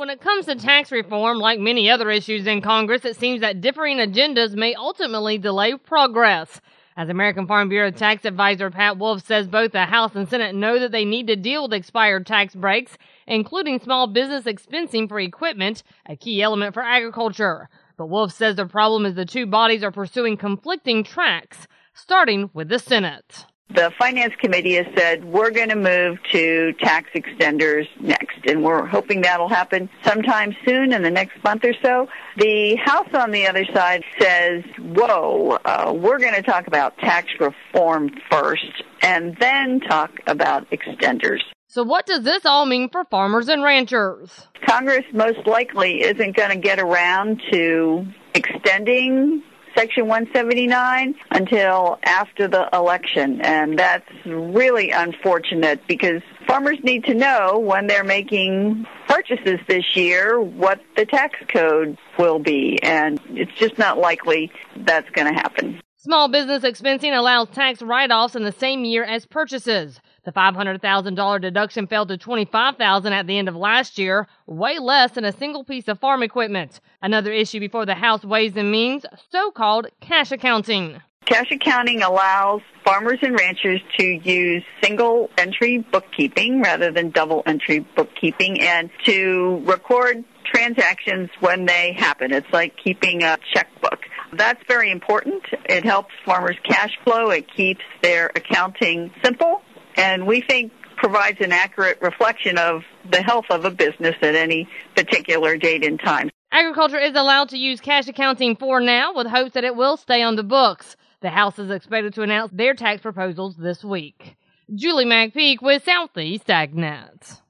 When it comes to tax reform, like many other issues in Congress, it seems that differing agendas may ultimately delay progress. As American Farm Bureau tax advisor Pat Wolf says, both the House and Senate know that they need to deal with expired tax breaks, including small business expensing for equipment, a key element for agriculture. But Wolf says the problem is the two bodies are pursuing conflicting tracks, starting with the Senate. The Finance Committee has said we're going to move to tax extenders next, and we're hoping that'll happen sometime soon in the next month or so. The House on the other side says, we're going to talk about tax reform first and then talk about extenders. So what does this all mean for farmers and ranchers? Congress most likely isn't going to get around to extending Section 179 until after the election, and that's really unfortunate because farmers need to know when they're making purchases this year what the tax code will be, and it's just not likely that's going to happen. Small business expensing allows tax write-offs in the same year as purchases. The $500,000 deduction fell to $25,000 at the end of last year, way less than a single piece of farm equipment. Another issue before the House Ways and Means, so-called cash accounting. Cash accounting allows farmers and ranchers to use single-entry bookkeeping rather than double-entry bookkeeping and to record transactions when they happen. It's like keeping a checkbook. That's very important. It helps farmers' cash flow. It keeps their accounting simple, and we think provides an accurate reflection of the health of a business at any particular date and time. Agriculture is allowed to use cash accounting for now, with hopes that it will stay on the books. The House is expected to announce their tax proposals this week. Julie McPeak with Southeast AgNet.